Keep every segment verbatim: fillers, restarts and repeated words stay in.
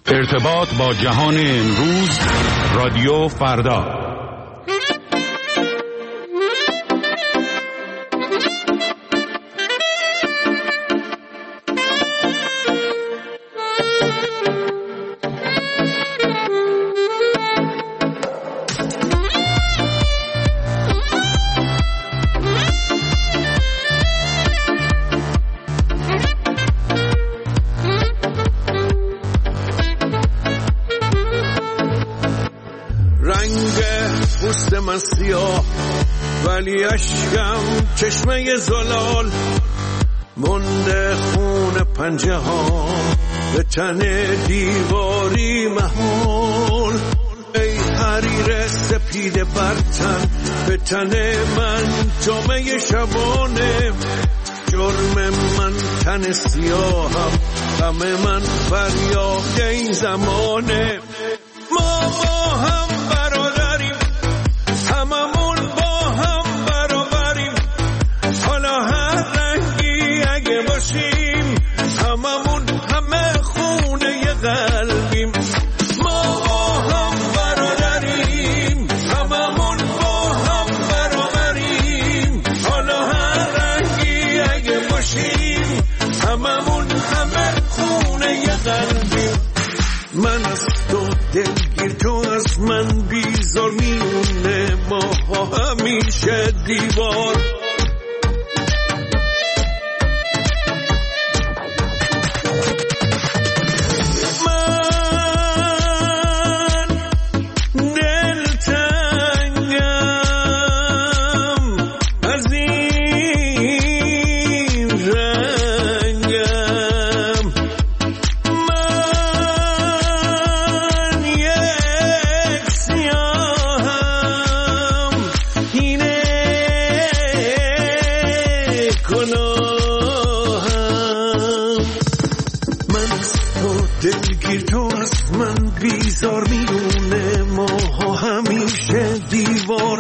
ارتباط با جهان امروز، رادیو فردا. من سیاه ولی اشکم چشمه زلال، مونده خون پنجه ها به تن دیواری محال. ای حریر سپید برتن به تن من جامه شبانه، جرم من تن سیاهم، غم من فریاد این زمانه. ما با هم برادریم، هممون با هم برابریم، حالا هر رنگی اگه باشیم، هممون همه خونه ی قلبیم. ما با هم برادریم، هممون با هم برابریم، حالا هر رنگی اگه باشیم، هممون همه خونه ی قلبیم. من از تو دلگیر، تو از من بیزار، میونه ما همیشه دیوار. بیزار میونه ما همیشه دیوار.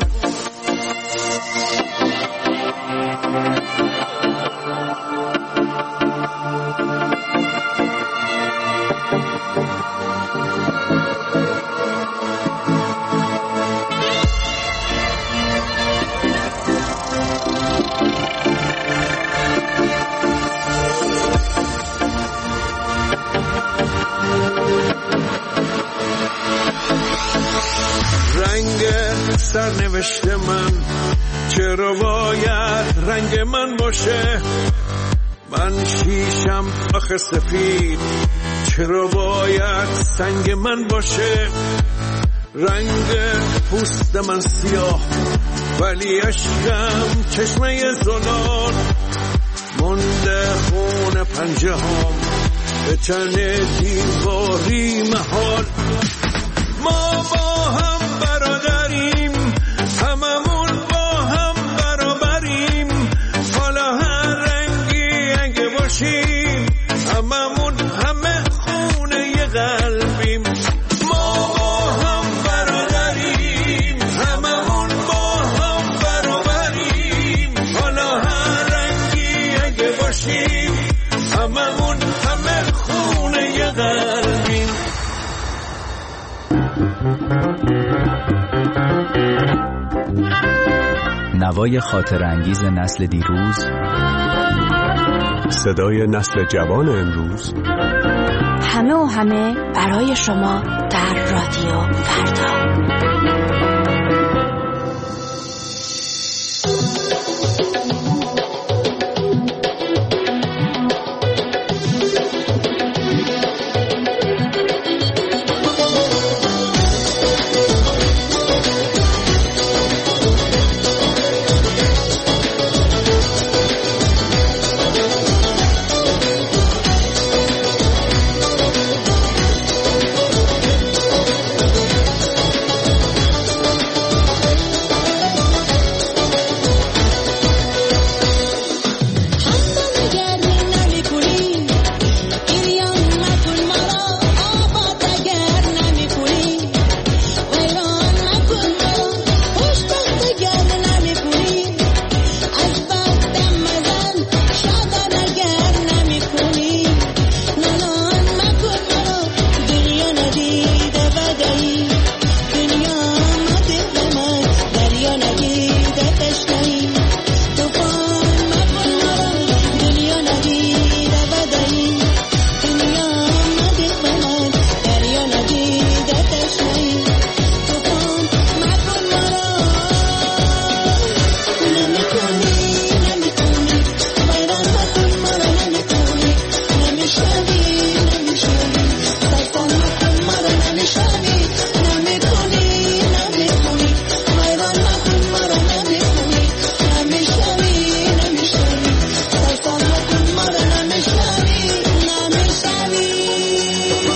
سرنوشت من چرا باید رنگ من باشه؟ من شیشم آخه سفید، چرا باید سنگ من باشه؟ رنگ پوست من سیاه ولی اشکم چشمه زلال، مونده خون پنجه هم به تن دیواری محال. ما با هم برادریم، هممون با هم برابریم، حالا هر رنگی اگه باشیم، هممون همه خونه ی قلبیم. ما با هم برادریم، هممون با هم برابریم، حالا هر رنگی اگه باشیم، هممون همه خونه ی قلبیم. نوای خاطر انگیز نسل دیروز، صدای نسل جوان امروز، همه و همه برای شما در رادیو فردا.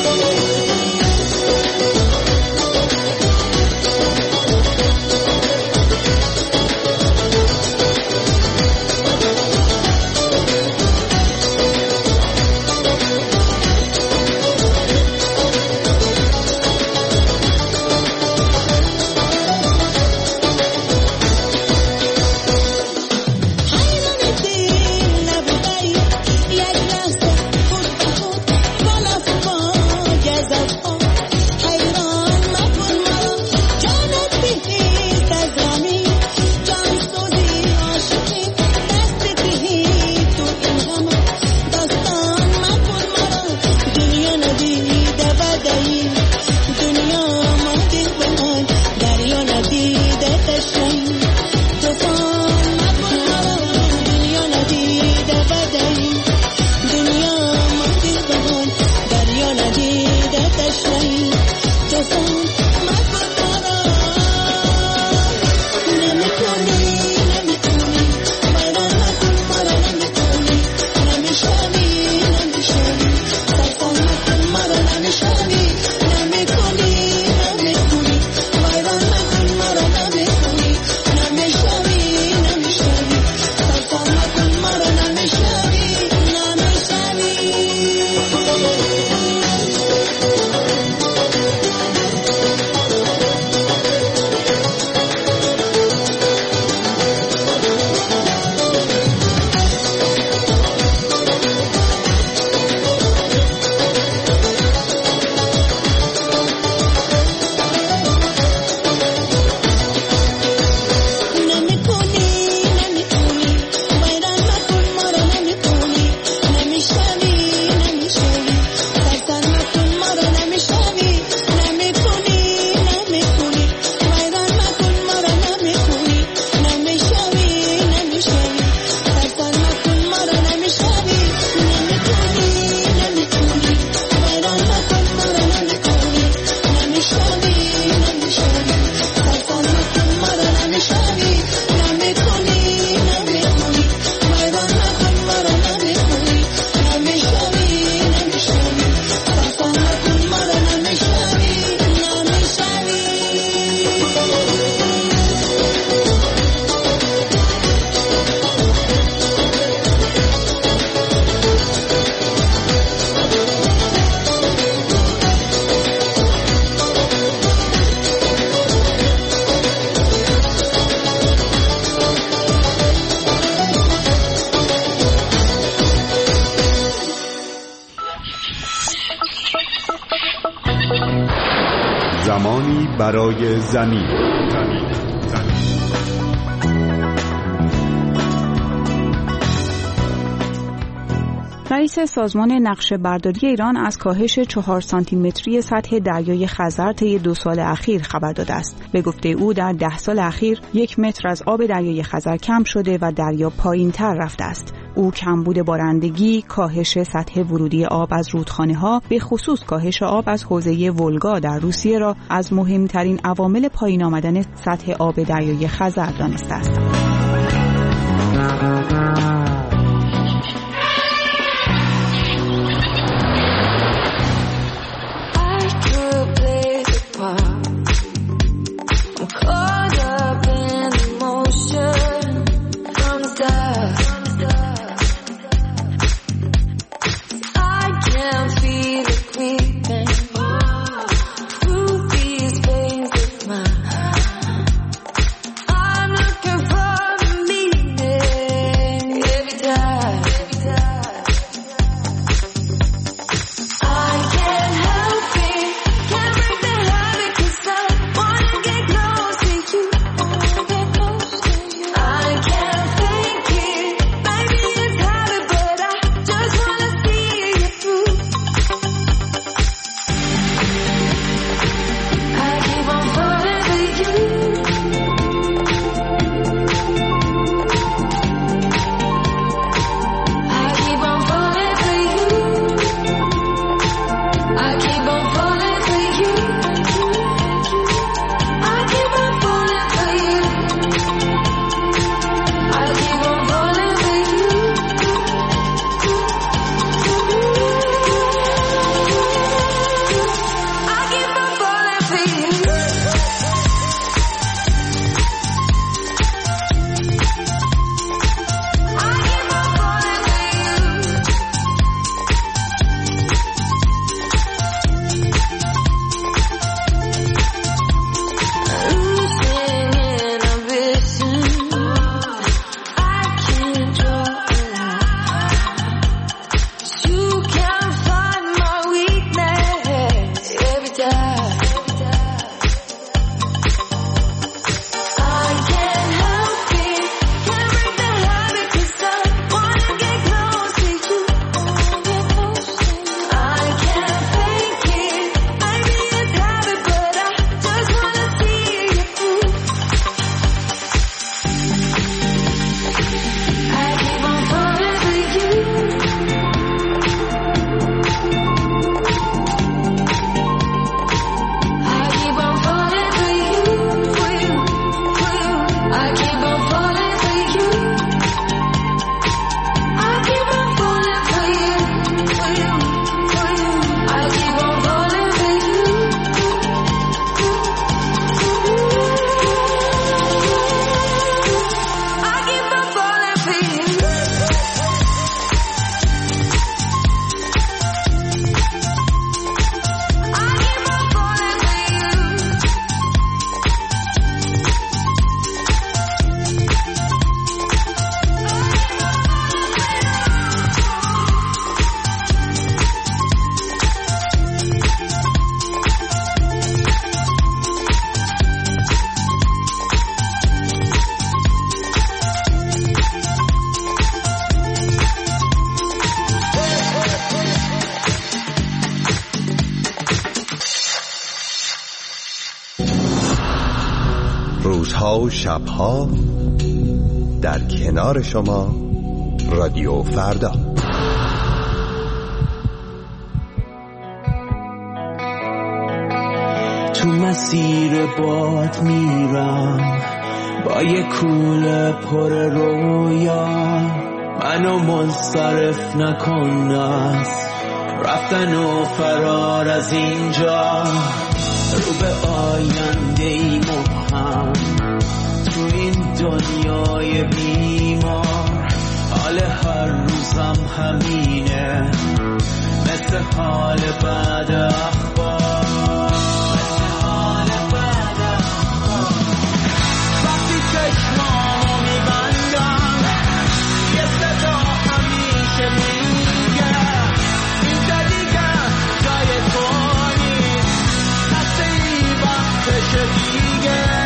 زمانی برای زمین. رئیس سازمان نقشه برداری ایران از کاهش چهار سانتی متری سطح دریای خزر طی دو سال اخیر خبر داده است. به گفته او در ده سال اخیر یک متر از آب دریای خزر کم شده و دریا پایین تر رفته است. او کمبود بارندگی، کاهش سطح ورودی آب از رودخانه‌ها، به خصوص کاهش آب از حوزه ولگا در روسیه را از مهمترین عوامل پایین آمدن سطح آب دریای خزر دانسته است. I'm looking for meaning. روزها و شبها در کنار شما رادیو فردا. تو مسیر باد میرم با یه کوله پر رویا، منو منصرف نکن از رفتن و فرار از اینجا، رو به آینده ای مبهم تو این دنیای بیمار. حال هر روزم همینه مثل حال بعد اخبار، مثل حال بعد اخبار. وقتی چشمامو میبندم یه صدا همیشه میگه اینجا دیگه جای تو نیست، دست ای وقتش دیگه.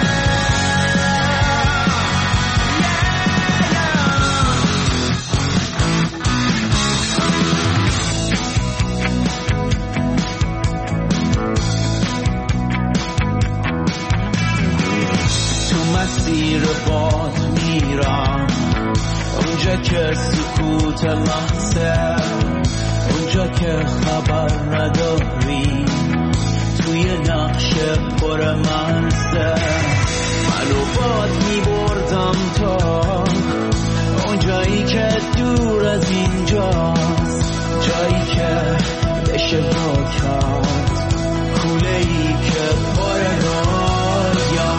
مسیر باد میرم اونجا که سکوت محضه، اونجا که خبر نداری توی نقش پر مرزه. منو باد میبردم تا اونجایی که دور از اینجاست، جایی که بشه با کرد کوله ای که پر رویا.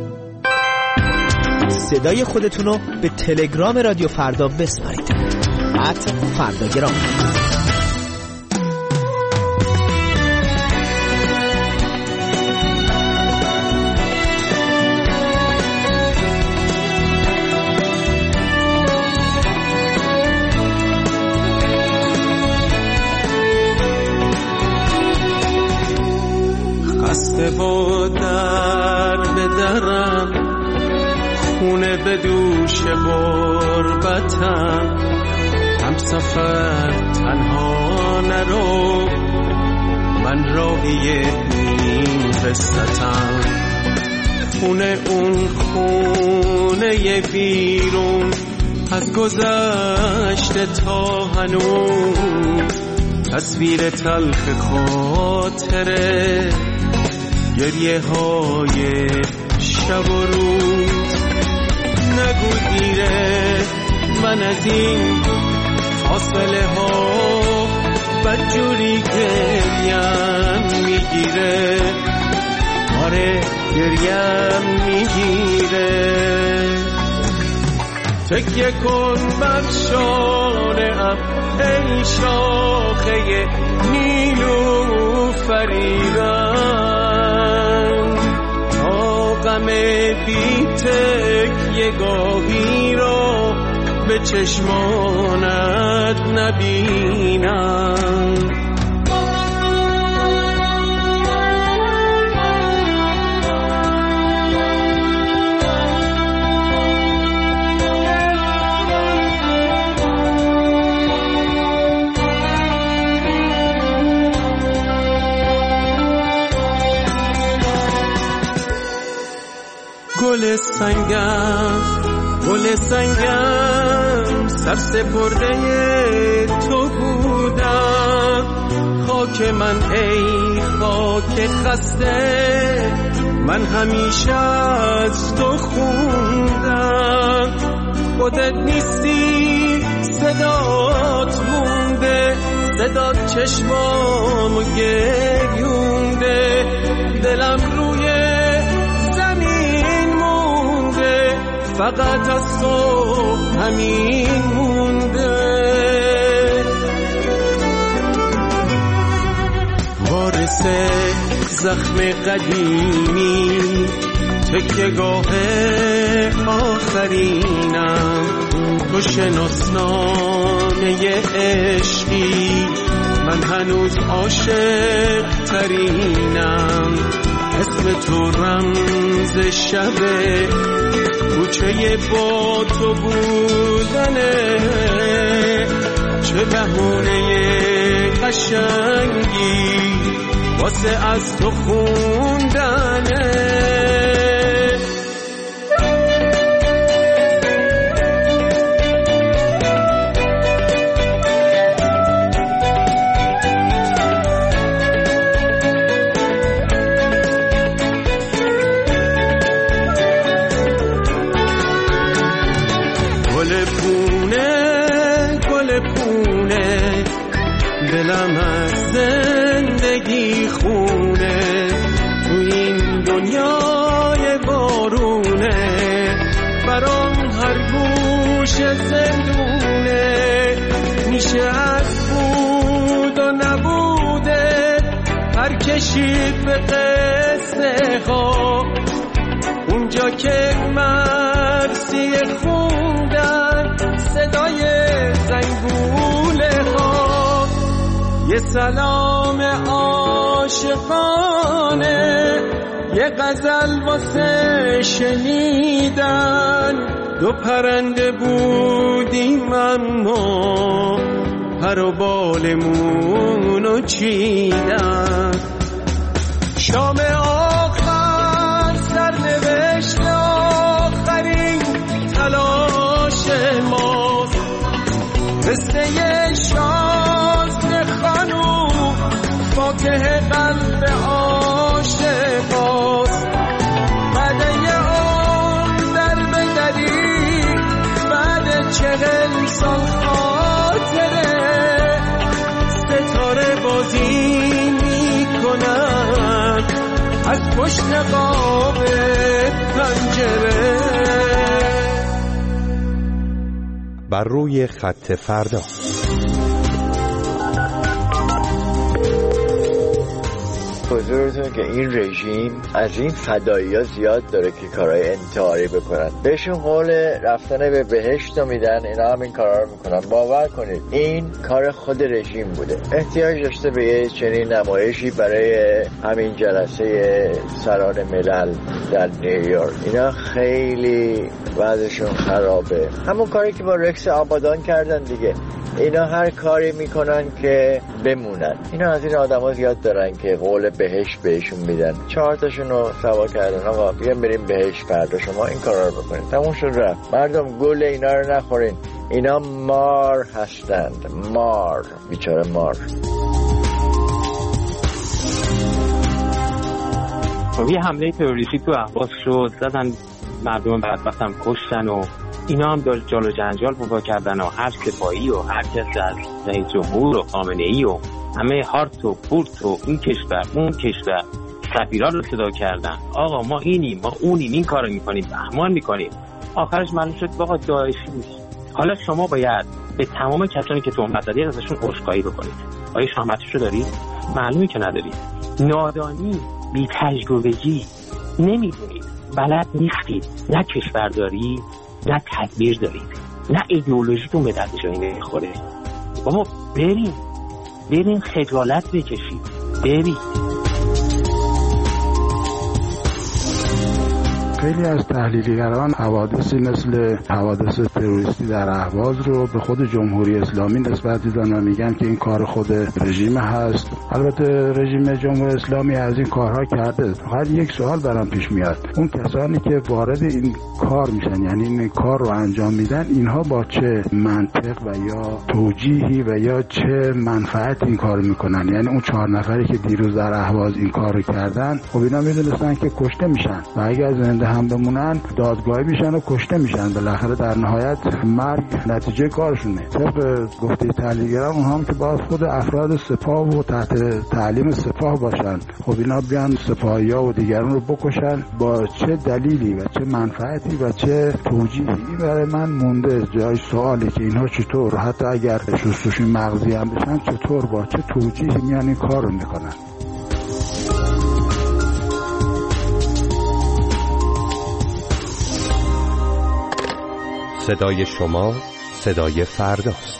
صدای خودتون رو به تلگرام رادیو فردا بسپارید. ات فرداگرام. خسته با در بدرم، خونه به دوش غربتم، هم سفر تنها نرو، من راهی این قصتم. خونه اون خونه بیرون، از گذشته تا هنوز، تصویر تلخ خاطره، گریه های شب و روز. نگو دیره من از این فاصله ها، بدجوری گریم میگیره، آره گریم میگیره. تکیه کن بر شانه‌ام ای شاخه نیلوفریدن، تا غم بی تکیه گاهی را به چشمانت نبینم. گل سنگم گل سنگم سر سپرده تو بودم، خاک من ای خاک خسته، من همیشه از تو خوندم. خودت نیستی صدات مونده، صدات چشمامو گریونده، دلم روی فقط از تو همین مونده. وارث زخم قدیمی، تکیه‌گاه آخرینم، تو شناسنامه عشقی، من هنوز عاشق ترینم. اسم تو رمز شبه، کوچه با تو بودنه، چه بهونه قشنگی واسه از تو خوندنه. دلم از زندگی خونه، تو این دنیای بارونه، برام هر گوش زندونه. میشه از بود و نبوده هر کشید به قصه ها، اونجا که مرسی خوندن صدای زنگوله ها. یه سلام عاشقانه، یه غزل واسه شنیدن، دو پرنده بودیم اما پر و بالمونو چیدن. شام آخر سرنوشت آخرین تلاش ماست، قصه شازده خانوم فاتح قلب عاشقاست. بعد یه عمر در بدری، بعد چهل سال خاطره، ستاره بازی میکنن از پشت قاب پنجره. بر روی خط فردا. حضورتون که این رژیم از این فدایی‌ها زیاد داره که کارهای انتحاری بکنن، بهشون قول رفتن به بهشت رو میدن، اینا هم این کارا رو میکنن. باور کنید این کار خود رژیم بوده. احتیاج داشته به یه چنین نمایشی برای همین جلسه سران ملل در نیویورک. اینا خیلی وضعشون خرابه. همون کاری که با رکس آبادان کردن دیگه. اینا هر کاری میکنن که بمونن. اینا از این آدم ها زیاد دارن که قول بهشت بهشون میدن. چهار تاشون رو سوا کردن آقا بیان بریم بهشت، فردا شما این کارا رو بکنید، تموم شد رفت. مردم گل اینا رو نخورین، اینا مار هستند، مار، بیچاره مار. یه حمله تروریستی تو اهواز شد، زدن مردم بدبخت هم کشتن و اینا هم دار جال و جنجال بابا کردن و هر سپاهی و هر کس از رئیس جمهور و خامنه‌ای و همه هارت و پورت و این کشور اون کشور سفیران رو صدا کردن. آقا ما اینیم، ما اونیم، این کارو میکنیم، بهمان میکنیم. آخرش معلوم شد آقا داعشی نیست. حالا شما باید به تمام کسانی که تهمت زدید ازشون عذرخواهی بکنید. آیا شامتشو دارید؟ معلومه که ندارید. نادانی، بی تجربگی، نمیدونید، بلد نیستید، نه کشورداری نه تدبیر دارید، نه ایدئولوژیتون به درد جایی نمیخوره. بابا بریم بریم خجالت بکشید، بریم. خیلی از تحلیلگران حوادثی مثل حوادث تروریستی در اهواز رو به خود جمهوری اسلامی نسبت میدن و میگن که این کار خود رژیم هست. البته رژیم جمهوری اسلامی از این کارها کرده. فقط یک سوال برام پیش میاد، اون کسانی که وارد این کار میشن، یعنی این کار رو انجام میدن، اینها با چه منطق و یا توجیهی و یا چه منفعت این کار میکنن؟ یعنی اون چهار نفری که دیروز در اهواز این کار رو کردن، خب اینا میدونستن که کشته میشن و اگر زنده هم بمونن دادگاهی میشن و کشته میشن. بالاخره در نهایت مرگ نتیجه کارشونه. طبق گفته تحلیلگران اون هم که باید خود افراد سپاه و تحت تعلیم سپاه باشن، خب اینا بیان سپاهیا و دیگران رو بکشن با چه دلیلی و چه منفعتی و چه توجیهی؟ برای من مونده جای سوالی که اینها چطور حتی اگر شستشوی مغزی هم بشن چطور با چه توجیهی میان این کار رو میکنن. صدای شما صدای فرداست.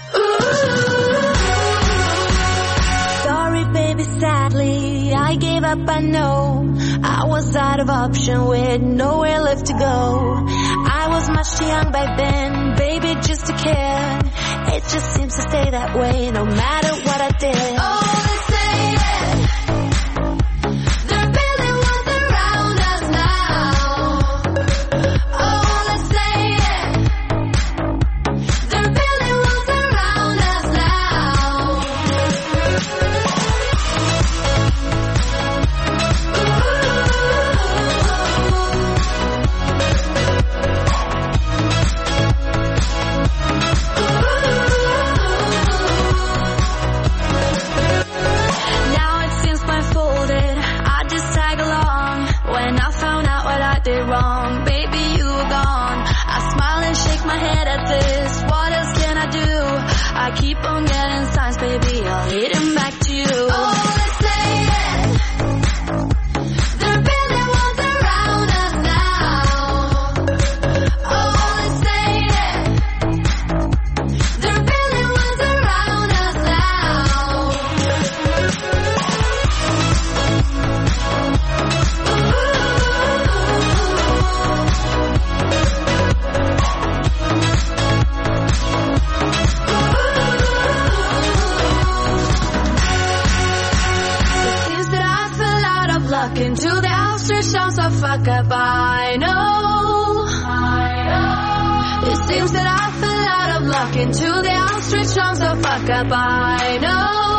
Sorry baby, sadly I gave up, I know I was out of option with nowhere left to go. I was much too young back then, baby, just a kid. It just seems to stay that way no matter what I did. Oh, they say it. They're building walls around us now. Oh, they say it. They're building walls around us now. Now it seems blindfolded, I just tag along. When I found out what I did wrong, baby, you were gone. I smile and shake my head at this. What else can I do? I keep on getting signs, baby, I'll hit 'em back to you. Oh, let's say it. They're building walls around us now. Oh, let's say it. They're building walls around us now. It seems that I fell out of luck into the outstretched arms of fuck up. I know. I know. It seems that I fell out of luck into the outstretched arms of fuck up. I know.